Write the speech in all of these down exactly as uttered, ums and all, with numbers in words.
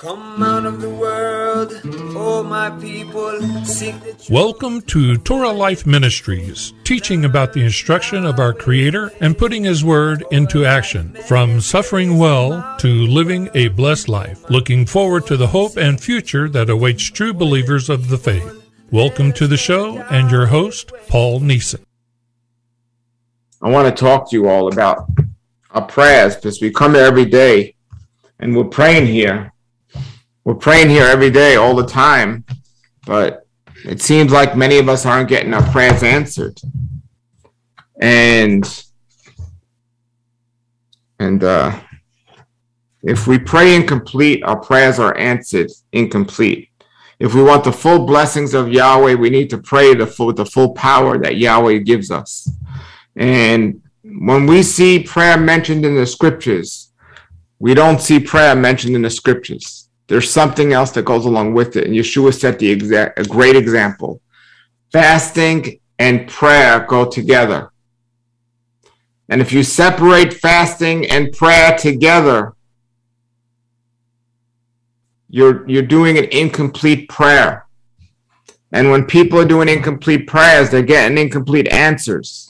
Come out of the world, oh my people, seek the truth. Welcome to Torah Life Ministries, teaching about the instruction of our Creator and putting His Word into action, from suffering well to living a blessed life, looking forward to the hope and future that awaits true believers of the faith. Welcome to the show, and your host, Paul Neeson. I want to talk to you all about our prayers, because we come here every day and we're praying here. We're praying here every day, all the time, but it seems like many of us aren't getting our prayers answered. And and uh, if we pray incomplete, our prayers are answered incomplete. If we want the full blessings of Yahweh, we need to pray the full, the full power that Yahweh gives us. And when we see prayer mentioned in the scriptures, we don't see prayer mentioned in the scriptures. There's something else that goes along with it. And Yeshua set the exact, a great example. Fasting and prayer go together. And if you separate fasting and prayer together, you're, you're doing an incomplete prayer. And when people are doing incomplete prayers, they're getting incomplete answers.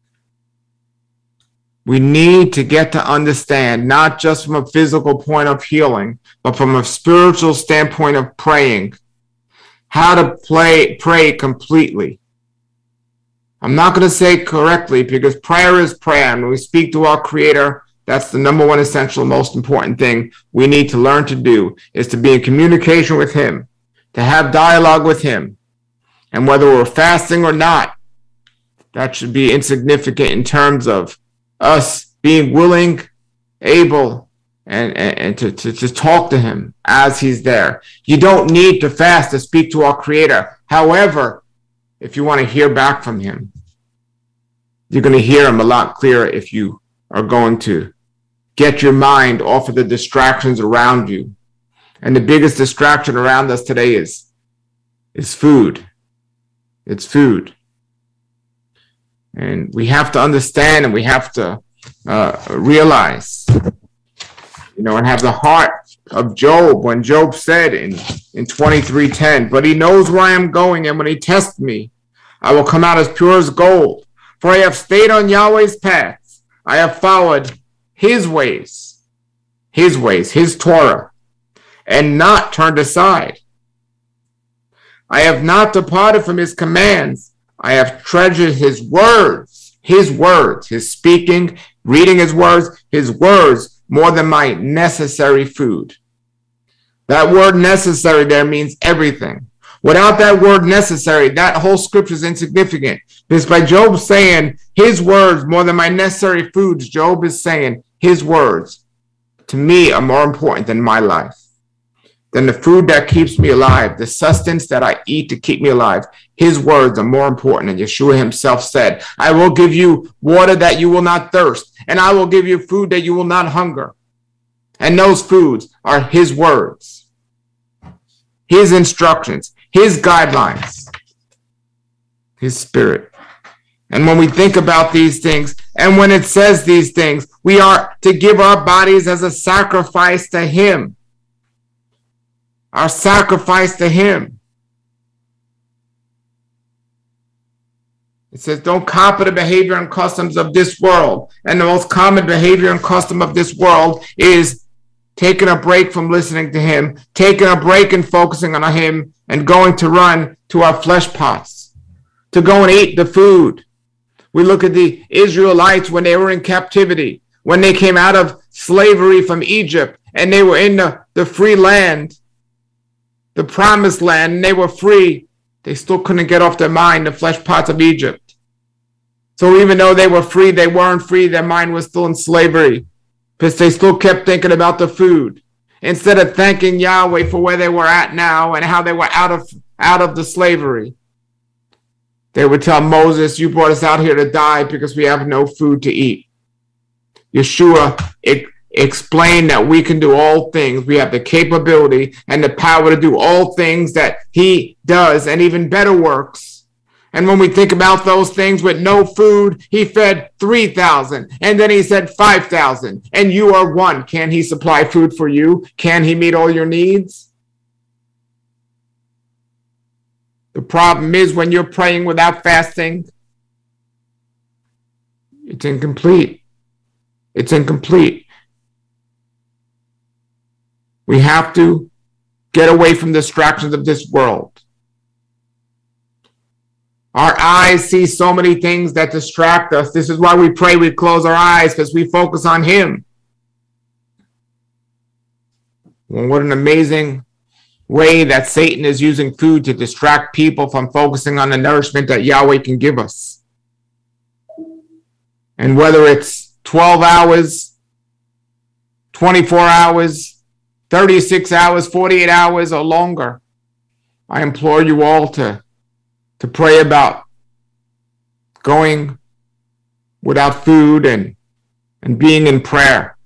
We need to get to understand, not just from a physical point of healing, but from a spiritual standpoint of praying, how to play, pray completely. I'm not going to say correctly, because prayer is prayer. And when we speak to our Creator, that's the number one essential, most important thing we need to learn to do, is to be in communication with Him, to have dialogue with Him. And whether we're fasting or not, that should be insignificant in terms of us being willing, able, and, and, and to, to, to talk to Him as He's there. You don't need to fast to speak to our Creator. However, if you want to hear back from Him, you're going to hear Him a lot clearer if you are going to get your mind off of the distractions around you. And the biggest distraction around us today is, is food. It's food. And we have to understand, and we have to uh, realize, you know, and have the heart of Job, when Job said in, in twenty-three ten, but He knows where I am going, and when He tests me, I will come out as pure as gold. For I have stayed on Yahweh's paths. I have followed His ways, His ways, His Torah, and not turned aside. I have not departed from His commands. I have treasured His words, His words, His speaking, reading His words, His words, more than my necessary food. That word necessary there means everything. Without that word necessary, that whole scripture is insignificant. Because by Job saying His words more than my necessary foods, Job is saying His words to me are more important than my life, than the food that keeps me alive, the sustenance that I eat to keep me alive. His words are more important. And Yeshua Himself said, I will give you water that you will not thirst, and I will give you food that you will not hunger. And those foods are His words, His instructions, His guidelines, His Spirit. And when we think about these things, and when it says these things, we are to give our bodies as a sacrifice to Him. Our sacrifice to Him. It says, don't copy the behavior and customs of this world. And the most common behavior and custom of this world is taking a break from listening to Him, taking a break and focusing on Him, and going to run to our flesh pots, to go and eat the food. We look at the Israelites when they were in captivity, when they came out of slavery from Egypt, and they were in the, the free land, the promised land, and they were free. They still couldn't get off their mind the flesh pots of Egypt. So even though they were free, they weren't free. Their mind was still in slavery, because they still kept thinking about the food, instead of thanking Yahweh for where they were at now and how they were out of out of the slavery. They would tell Moses, you brought us out here to die because we have no food to eat. Yeshua it, explained that we can do all things. We have the capability and the power to do all things that He does, and even better works. And when we think about those things, with no food, he fed three thousand. And then he said five thousand. And you are one. Can he supply food for you? Can he meet all your needs? The problem is when you're praying without fasting, it's incomplete. It's incomplete. We have to get away from distractions of this world. Our eyes see so many things that distract us. This is why we pray, we close our eyes, because we focus on him. Well, what an amazing way that Satan is using food to distract people from focusing on the nourishment that Yahweh can give us. And whether it's twelve hours, twenty-four hours, thirty-six hours, forty-eight hours, or longer, I implore you all to to pray about going without food and, and being in prayer.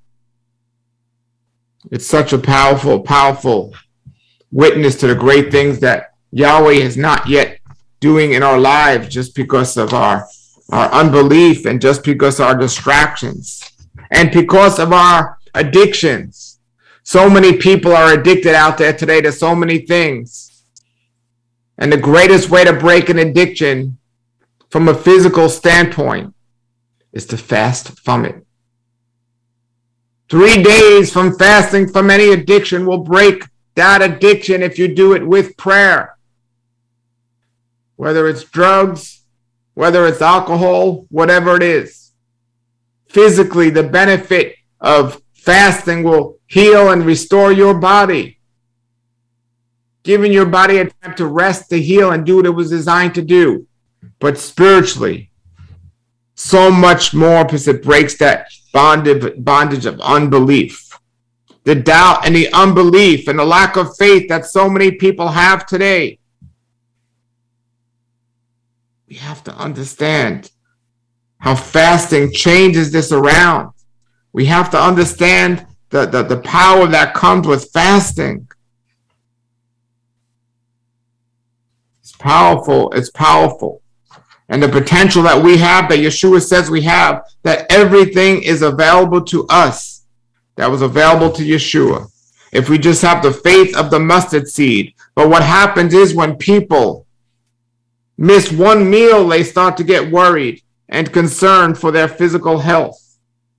It's such a powerful, powerful witness to the great things that Yahweh is not yet doing in our lives just because of our, our unbelief and just because of our distractions and because of our addictions. So many people are addicted out there today to so many things. And the greatest way to break an addiction from a physical standpoint is to fast from it. Three days from fasting from any addiction will break that addiction if you do it with prayer. Whether it's drugs, whether it's alcohol, whatever it is. Physically, the benefit of fasting will heal and restore your body. Giving your body a time to rest, to heal, and do what it was designed to do. But spiritually, so much more, because it breaks that bondage, bondage of unbelief. The doubt and the unbelief and the lack of faith that so many people have today. We have to understand how fasting changes this around. We have to understand the, the, the power that comes with fasting. Powerful, it's powerful. And the potential that we have, that Yeshua says we have, that everything is available to us that was available to Yeshua. If we just have the faith of the mustard seed. But what happens is when people miss one meal, they start to get worried and concerned for their physical health.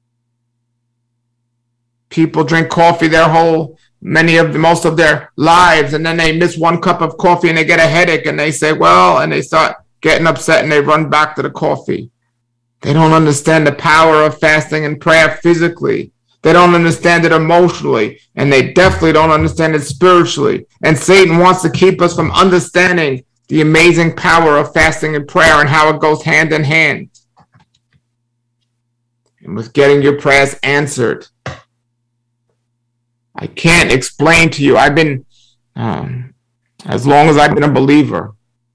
People drink coffee their whole many of the most of their lives, and then they miss one cup of coffee and they get a headache and they say, well, and they start getting upset and they run back to the coffee. They don't understand the power of fasting and prayer physically. They don't understand it emotionally, and they definitely don't understand it spiritually. And Satan wants to keep us from understanding the amazing power of fasting and prayer and how it goes hand in hand. And with getting your prayers answered. I can't explain to you. I've been, um, as long as I've been a believer,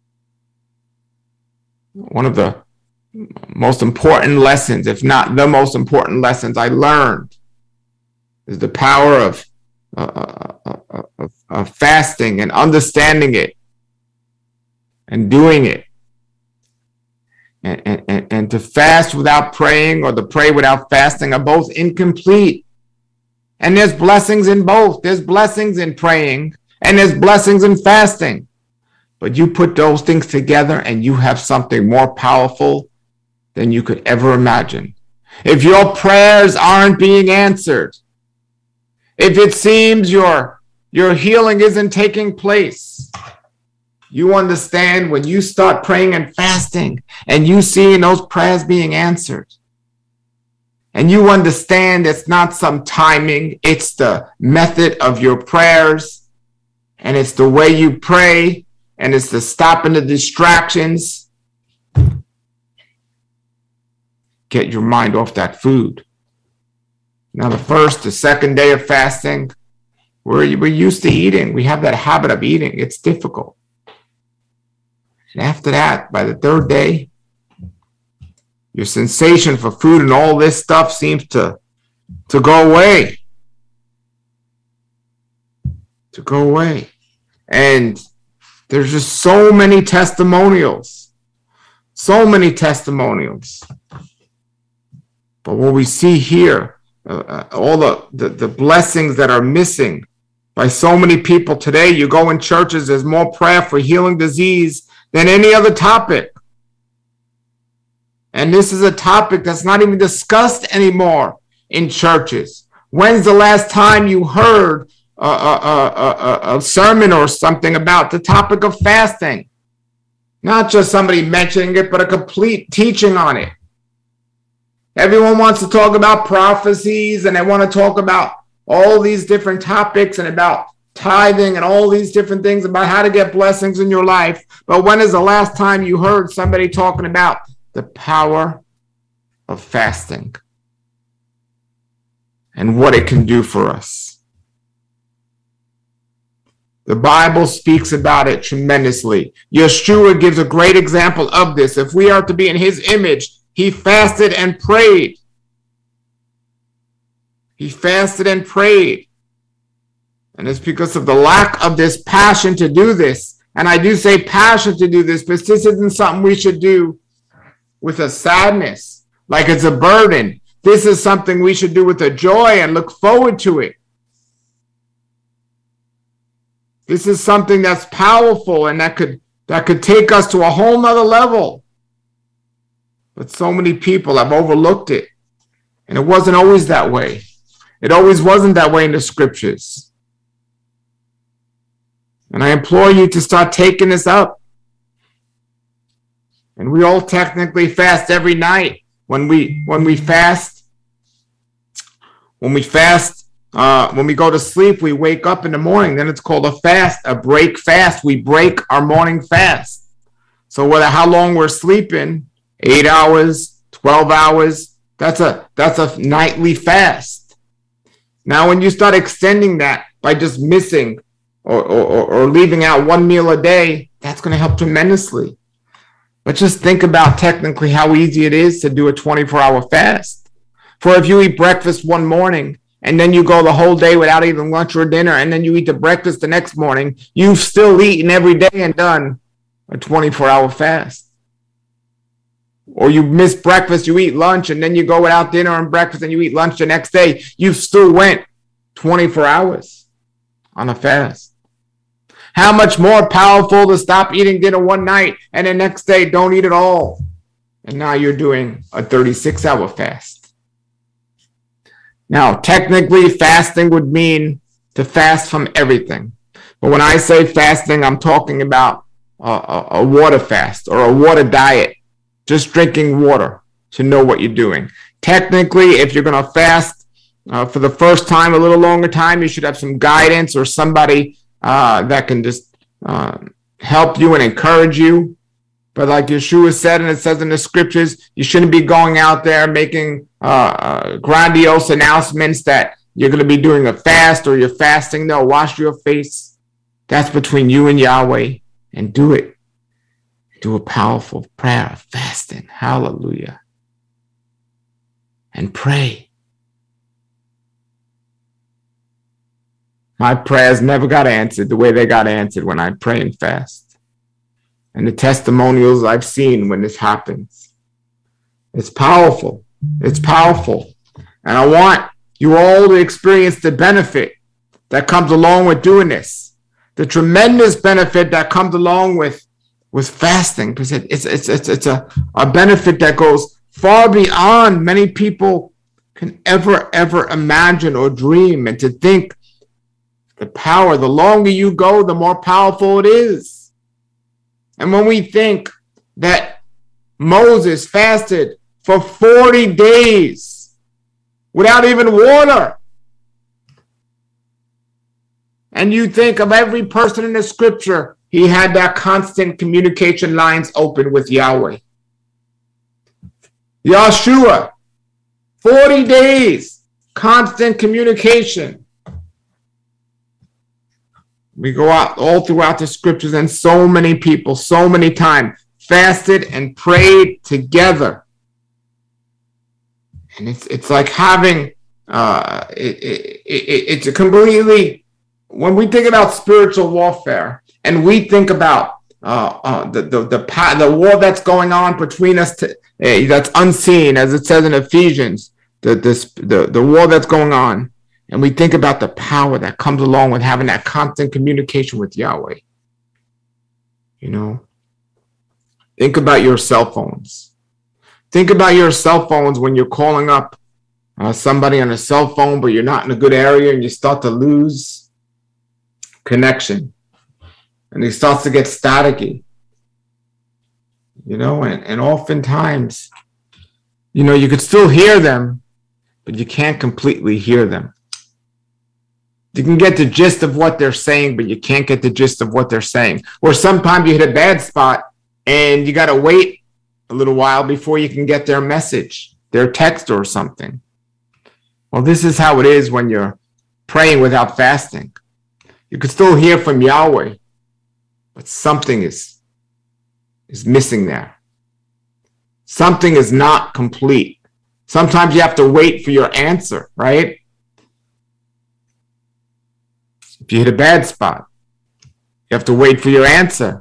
one of the most important lessons, if not the most important lessons I learned, is the power of, uh, uh, of, of fasting and understanding it and doing it. And, and, and to fast without praying or to pray without fasting are both incomplete. And there's blessings in both. There's blessings in praying and there's blessings in fasting. But you put those things together and you have something more powerful than you could ever imagine. If your prayers aren't being answered, if it seems your, your healing isn't taking place, you understand when you start praying and fasting and you seeing those prayers being answered. And you understand it's not some timing, it's the method of your prayers, and it's the way you pray, and it's the stopping the distractions. Get your mind off that food. Now, the first, the second day of fasting, we're, we're used to eating. We have that habit of eating. It's difficult. And after that, by the third day, your sensation for food and all this stuff seems to, to go away. To go away. And there's just so many testimonials So many testimonials. But what we see here, uh, all the, the, the blessings that are missing by so many people today. You go in churches, there's more prayer for healing disease than any other topic. And this is a topic that's not even discussed anymore in churches. When's the last time you heard a, a, a, a, a sermon or something about the topic of fasting? Not just somebody mentioning it, but a complete teaching on it. Everyone wants to talk about prophecies, and they want to talk about all these different topics and about tithing and all these different things about how to get blessings in your life. But when is the last time you heard somebody talking about the power of fasting and what it can do for us? The Bible speaks about it tremendously. Yeshua gives a great example of this. If we are to be in his image, he fasted and prayed. He fasted and prayed. And it's because of the lack of this passion to do this. And I do say passion to do this, but this isn't something we should do with a sadness, like it's a burden. This is something we should do with a joy and look forward to it. This is something that's powerful and that could that could take us to a whole nother level. But so many people have overlooked it. And it wasn't always that way. It always wasn't that way in the scriptures. And I implore you to start taking this up. And we all technically fast every night. When we when we fast, when we fast, uh, when we go to sleep, we wake up in the morning. Then it's called a fast, a break fast. We break our morning fast. So whether how long we're sleeping, eight hours, twelve hours, that's a that's a nightly fast. Now, when you start extending that by just missing or, or, or leaving out one meal a day, that's going to help tremendously. But just think about technically how easy it is to do a twenty-four hour fast. For if you eat breakfast one morning and then you go the whole day without eating lunch or dinner, and then you eat the breakfast the next morning, you've still eaten every day and done a twenty-four hour fast. Or you miss breakfast, you eat lunch, and then you go without dinner and breakfast and you eat lunch the next day. You still went twenty-four hours on a fast. How much more powerful to stop eating dinner one night and the next day don't eat at all. And now you're doing a thirty-six hour fast. Now, technically, fasting would mean to fast from everything. But when I say fasting, I'm talking about a, a, a water fast or a water diet. Just drinking water to know what you're doing. Technically, if you're going to fast uh, for the first time, a little longer time, you should have some guidance or somebody uh, that can just uh, help you and encourage you. But like Yeshua said, and it says in the scriptures, you shouldn't be going out there making uh, uh, grandiose announcements that you're going to be doing a fast or you're fasting. No, wash your face. That's between you and Yahweh, and do it. Do a powerful prayer of fasting. Hallelujah. And pray. My prayers never got answered the way they got answered when I pray and fast. And the testimonials I've seen when this happens. It's powerful. It's powerful. And I want you all to experience the benefit that comes along with doing this. The tremendous benefit that comes along with with fasting, because it, it's it's it's it's a, a benefit that goes far beyond many people can ever ever imagine or dream. And to think the power, the longer you go, the more powerful it is. And when we think that Moses fasted for forty days without even water, and you think of every person in the scripture, he had that constant communication lines open with Yahweh. Yeshua, forty days, constant communication. We go out all throughout the scriptures, and so many people, so many times, fasted and prayed together. And it's it's like having, uh, it, it, it, it's a completely, when we think about spiritual warfare, and we think about uh, uh, the, the, the, the war that's going on between us, to, uh, that's unseen, as it says in Ephesians, the, this, the, the war that's going on. And we think about the power that comes along with having that constant communication with Yahweh. You know, think about your cell phones. Think about your cell phones when you're calling up uh, somebody on a cell phone, but you're not in a good area and you start to lose connection. And it starts to get staticky. You know, and, and oftentimes, you know, you could still hear them, but you can't completely hear them. You can get the gist of what they're saying, but you can't get the gist of what they're saying. Or sometimes you hit a bad spot and you got to wait a little while before you can get their message, their text or something. Well, this is how it is when you're praying without fasting. You can still hear from Yahweh, but something is, is missing there. Something is not complete. Sometimes you have to wait for your answer, right? If you hit a bad spot, you have to wait for your answer.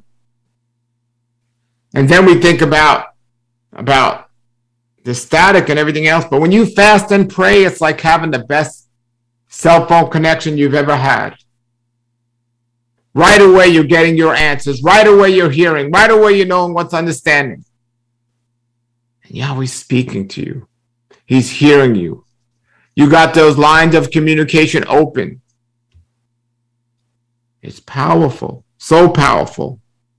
And then we think about, about the static and everything else. But when you fast and pray, it's like having the best cell phone connection you've ever had. Right away, you're getting your answers. Right away, you're hearing. Right away, you're knowing what's understanding. And Yahweh's speaking to you. He's hearing you. You got those lines of communication open. It's powerful, so powerful.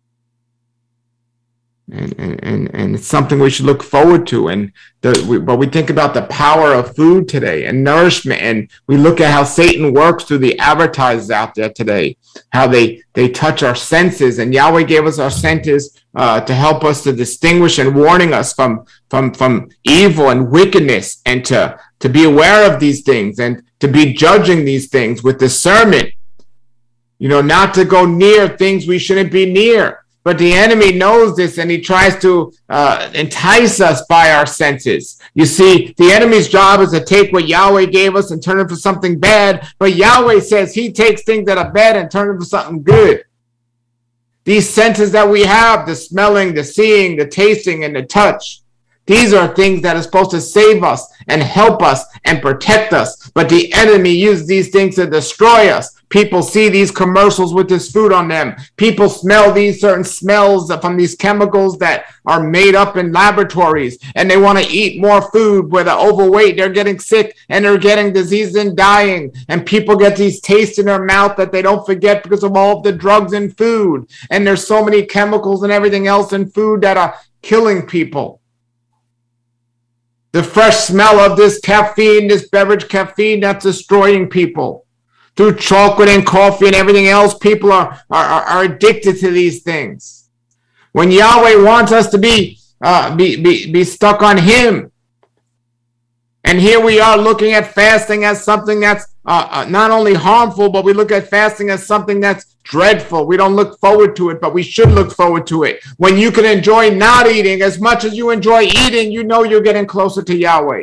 And, and, and it's something we should look forward to. And the, we, but we think about the power of food today and nourishment. And we look at how Satan works through the advertisers out there today, how they, they touch our senses. And Yahweh gave us our senses uh, to help us to distinguish and warning us from, from, from evil and wickedness, and to, to be aware of these things and to be judging these things with discernment. You know, not to go near things we shouldn't be near. But the enemy knows this, and he tries to uh, entice us by our senses. You see, the enemy's job is to take what Yahweh gave us and turn it for something bad. But Yahweh says he takes things that are bad and turn it for something good. These senses that we have, the smelling, the seeing, the tasting, and the touch, these are things that are supposed to save us and help us and protect us. But the enemy uses these things to destroy us. People see these commercials with this food on them. People smell these certain smells from these chemicals that are made up in laboratories, and they want to eat more food. Where they're overweight, they're getting sick, and they're getting disease and dying. And people get these tastes in their mouth that they don't forget because of all of the drugs in food. And there's so many chemicals and everything else in food that are killing people. The fresh smell of this caffeine, this beverage caffeine, that's destroying people. Through chocolate and coffee and everything else, people are, are, are addicted to these things. When Yahweh wants us to be, uh, be, be, be stuck on him. And here we are looking at fasting as something that's uh, uh, not only harmful, but we look at fasting as something that's dreadful. We don't look forward to it, but we should look forward to it. When you can enjoy not eating as much as you enjoy eating, you know you're getting closer to Yahweh.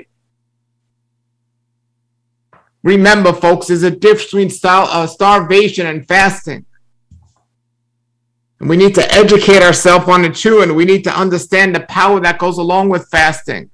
Remember, folks, there's a difference between star- uh, starvation and fasting. And we need to educate ourselves on it too, and we need to understand the power that goes along with fasting.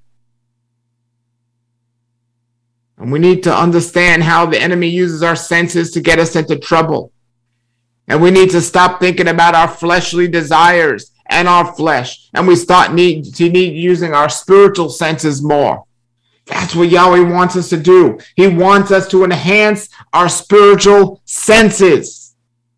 And we need to understand how the enemy uses our senses to get us into trouble. And we need to stop thinking about our fleshly desires and our flesh. And we start need to need using our spiritual senses more. That's what Yahweh wants us to do. He wants us to enhance our spiritual senses.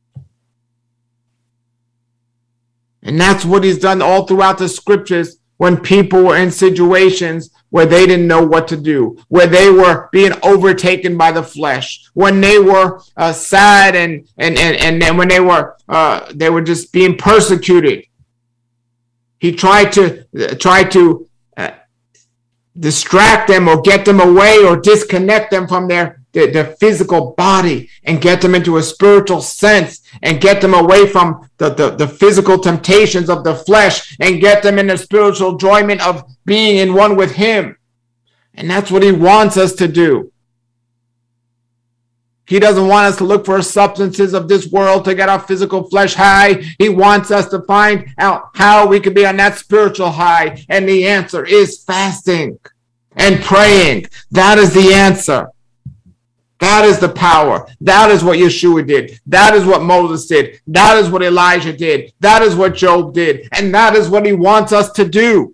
And that's what he's done all throughout the scriptures when people were in situations where they didn't know what to do, where they were being overtaken by the flesh, when they were uh, sad and and and and then when they were uh, they were just being persecuted. He tried to uh, try to uh, distract them or get them away or disconnect them from their, their their physical body and get them into a spiritual sense and get them away from the, the, the physical temptations of the flesh and get them in the spiritual enjoyment of being in one with him. And that's what he wants us to do. He doesn't want us to look for substances of this world to get our physical flesh high. He wants us to find out how we can be on that spiritual high. And the answer is fasting and praying. That is the answer. That is the power. That is what Yeshua did. That is what Moses did. That is what Elijah did. That is what Job did. And that is what he wants us to do.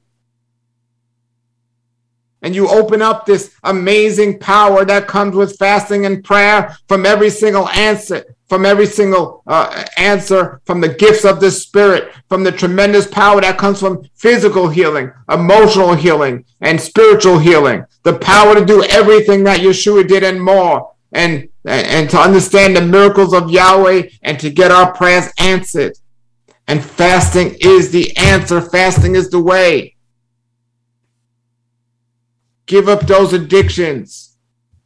And you open up this amazing power that comes with fasting and prayer from every single answer, from every single uh, answer, from the gifts of the Spirit, from the tremendous power that comes from physical healing, emotional healing, and spiritual healing. The power to do everything that Yeshua did and more. And, and to understand the miracles of Yahweh and to get our prayers answered. And fasting is the answer. Fasting is the way. Give up those addictions.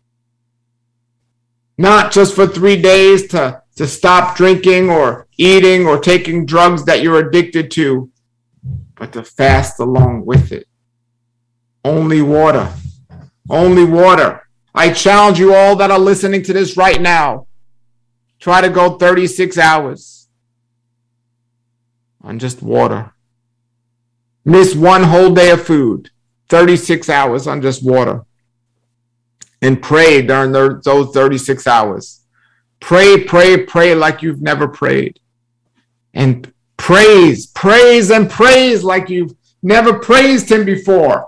Not just for three days to, to stop drinking or eating or taking drugs that you're addicted to, but to fast along with it. Only water. Only water. I challenge you all that are listening to this right now. Try to go thirty-six hours on just water. Miss one whole day of food. thirty-six hours on just water. And pray during those thirty-six hours. Pray, pray, pray like you've never prayed. And praise, praise, and praise like you've never praised him before.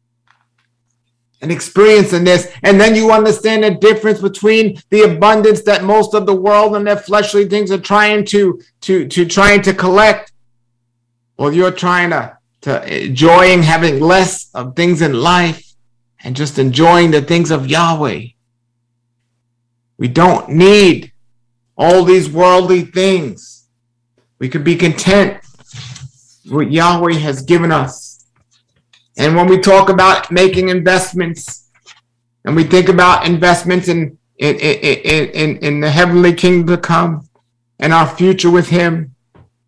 And experiencing this. And then you understand the difference between the abundance that most of the world and their fleshly things are trying to, to, to trying to collect. Or you're trying to to enjoying having less of things in life and just enjoying the things of Yahweh. We don't need all these worldly things. We could be content with what Yahweh has given us. And when we talk about making investments, and we think about investments in, in, in, in, in the heavenly kingdom to come and our future with him,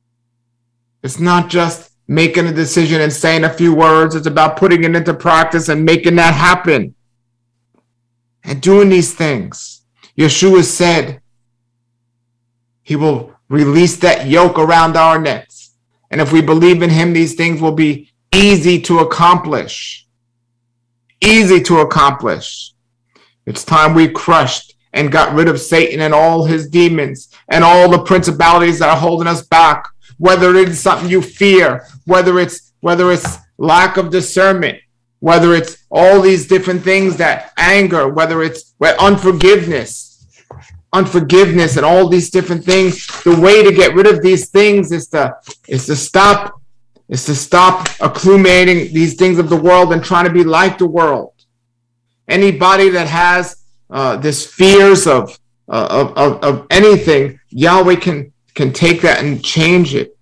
it's not just making a decision and saying a few words. It's about putting it into practice and making that happen. And doing these things. Yeshua said he will release that yoke around our necks. And if we believe in him, these things will be easy to accomplish. Easy to accomplish. It's time we crushed and got rid of Satan and all his demons and all the principalities that are holding us back. Whether it is something you fear, whether it's whether it's lack of discernment, whether it's all these different things that anger, whether it's unforgiveness, unforgiveness, and all these different things. The way to get rid of these things is to is to stop is to stop accumulating these things of the world and trying to be like the world. Anybody that has uh, this fears of, uh, of of of anything, Yahweh can. can take that and change it.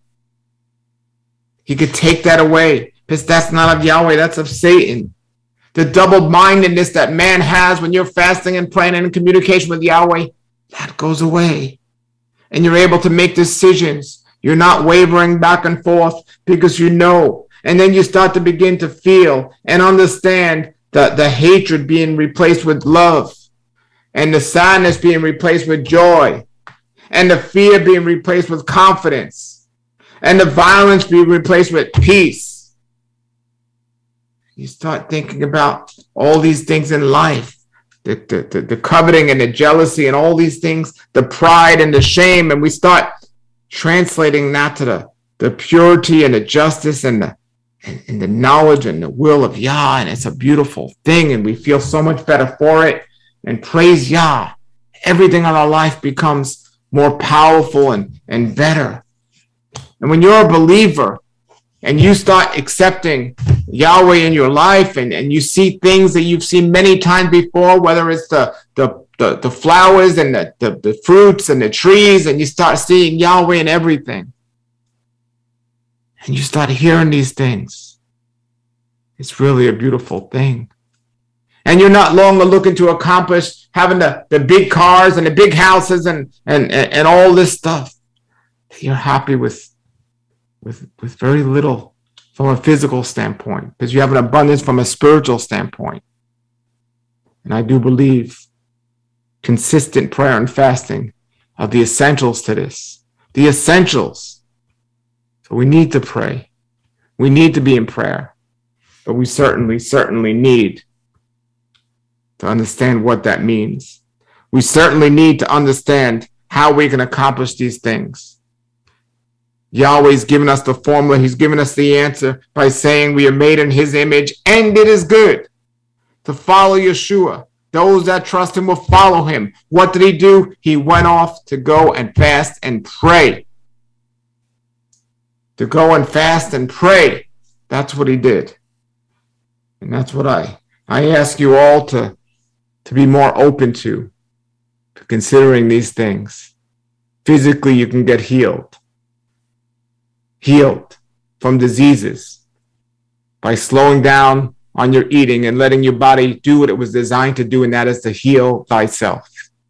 He could take that away because that's not of Yahweh, that's of Satan. The double-mindedness that man has when you're fasting and praying and in communication with Yahweh, that goes away. And you're able to make decisions. You're not wavering back and forth because you know. And then you start to begin to feel and understand the, the hatred being replaced with love and the sadness being replaced with joy. And the fear being replaced with confidence. And the violence being replaced with peace. You start thinking about all these things in life. The, the, the, the coveting and the jealousy and all these things. The pride and the shame. And we start translating that to the, the purity and the justice and the, and, and the knowledge and the will of Yah. And it's a beautiful thing. And we feel so much better for it. And praise Yah. Everything in our life becomes more powerful and, and better. And when you're a believer and you start accepting Yahweh in your life and, and you see things that you've seen many times before, whether it's the, the, the, the flowers and the, the, the fruits and the trees, and you start seeing Yahweh in everything. And you start hearing these things. It's really a beautiful thing. And you're not longer looking to accomplish having the, the big cars and the big houses and, and, and, and all this stuff. You're happy with, with, with very little from a physical standpoint because you have an abundance from a spiritual standpoint. And I do believe consistent prayer and fasting are the essentials to this. The essentials. So we need to pray. We need to be in prayer. But we certainly, certainly need to understand what that means. We certainly need to understand how we can accomplish these things. Yahweh's given us the formula. He's given us the answer by saying we are made in his image, and it is good to follow Yeshua. Those that trust him will follow him. What did he do? He went off to go and fast and pray. To go and fast and pray. That's what he did. And that's what I, I ask you all to, to be more open to, to considering these things. Physically, you can get healed. Healed from diseases by slowing down on your eating and letting your body do what it was designed to do, and that is to heal thyself.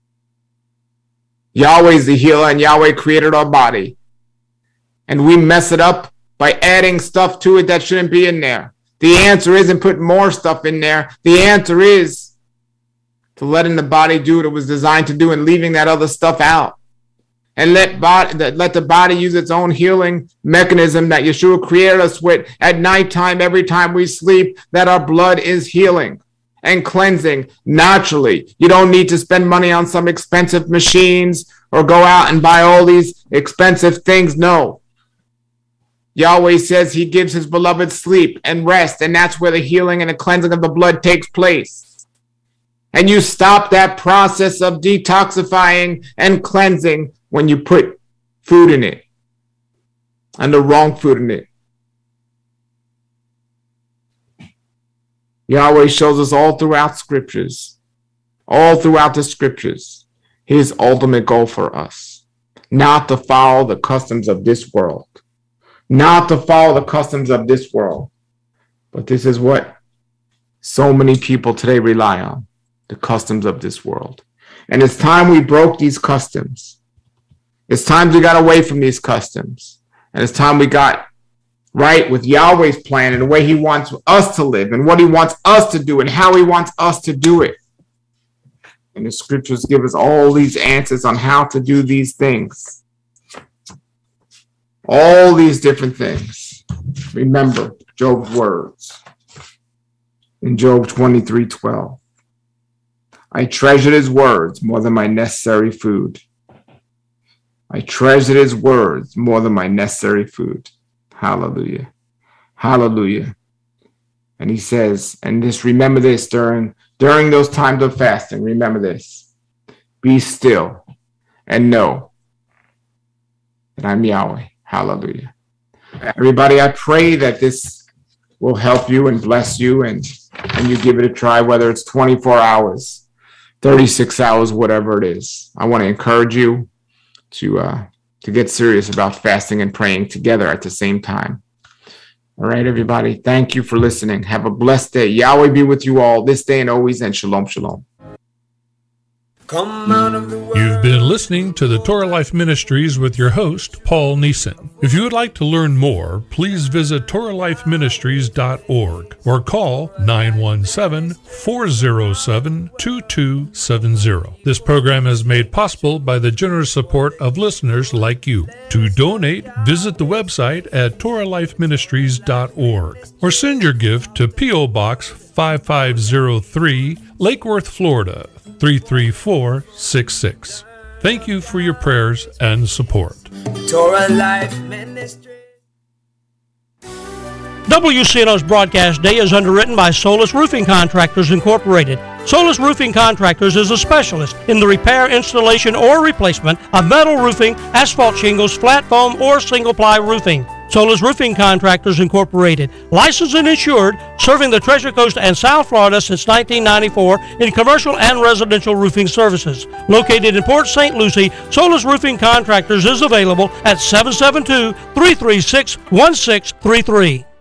Yahweh is the healer, and Yahweh created our body. And we mess it up by adding stuff to it that shouldn't be in there. The answer isn't putting more stuff in there. The answer is to letting the body do what it was designed to do and leaving that other stuff out. And let, body, let the body use its own healing mechanism that Yeshua created us with at nighttime, every time we sleep, that our blood is healing and cleansing naturally. You don't need to spend money on some expensive machines or go out and buy all these expensive things. No. Yahweh says he gives his beloved sleep and rest, and that's where the healing and the cleansing of the blood takes place. And you stop that process of detoxifying and cleansing when you put food in it, and the wrong food in it. Yahweh shows us all throughout scriptures, all throughout the scriptures, his ultimate goal for us, not to follow the customs of this world, not to follow the customs of this world. But this is what so many people today rely on, the customs of this world. And it's time we broke these customs. It's time we got away from these customs. And it's time we got right with Yahweh's plan and the way he wants us to live and what he wants us to do and how he wants us to do it. And the scriptures give us all these answers on how to do these things. All these different things. Remember Job's words in Job twenty-three twelve. I treasured his words more than my necessary food. I treasured his words more than my necessary food. Hallelujah. Hallelujah. And he says, and just remember this during, during those times of fasting, remember this. Be still and know that I'm Yahweh. Hallelujah. Everybody, I pray that this will help you and bless you, and, and you give it a try, whether it's twenty-four hours, thirty-six hours, whatever it is. I want to encourage you to uh, to get serious about fasting and praying together at the same time. All right, everybody. Thank you for listening. Have a blessed day. Yahweh be with you all this day and always, and shalom, shalom. Come out of the world. You've been listening to the Torah Life Ministries with your host, Paul Neeson. If you would like to learn more, please visit Torah Life Ministries dot org or call nine one seven, four zero seven, two two seven zero. This program is made possible by the generous support of listeners like you. To donate, visit the website at Torah Life Ministries dot org or send your gift to P O Box five five zero three, Lake Worth, Florida, three three four six six. Thank you for your prayers and support. Torah Life Ministry. W C N O's broadcast day is underwritten by Solus Roofing Contractors Incorporated. Solus Roofing Contractors is a specialist in the repair, installation, or replacement of metal roofing, asphalt shingles, flat foam, or single-ply roofing. Solus Roofing Contractors Incorporated, licensed and insured, serving the Treasure Coast and South Florida since nineteen ninety-four in commercial and residential roofing services. Located in Port Saint Lucie, Solus Roofing Contractors is available at seven seven two, three three six, one six three three.